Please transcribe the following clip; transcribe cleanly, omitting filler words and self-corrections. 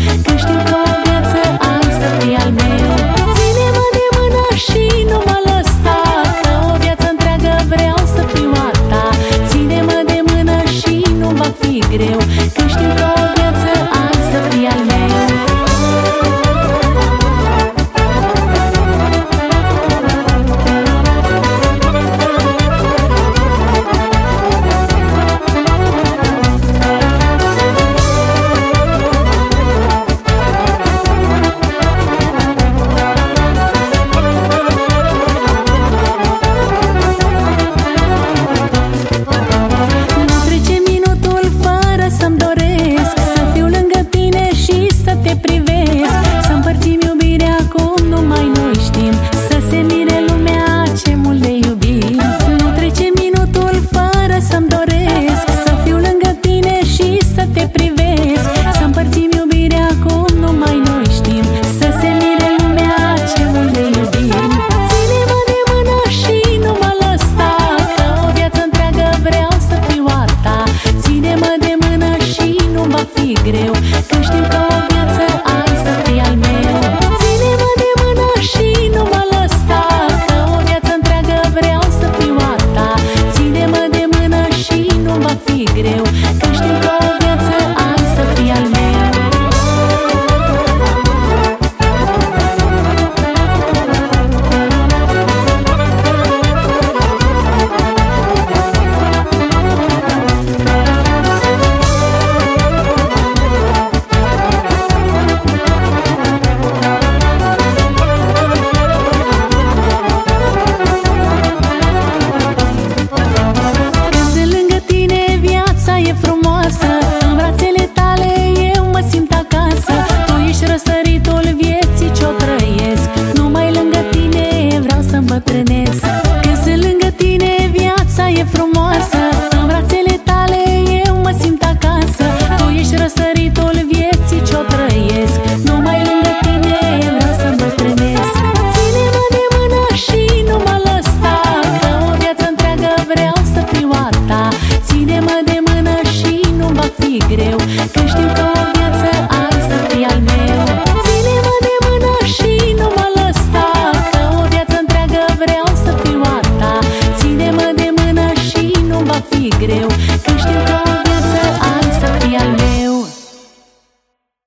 că știu că o viață ai să fii al meu. Ține-mă de mână și nu mă lăsa, că o viață întreagă vreau să fiu a ta. Ține-mă de mână și nu va fi greu, că știu că o viață ai să fii al meu. Greu, că știu că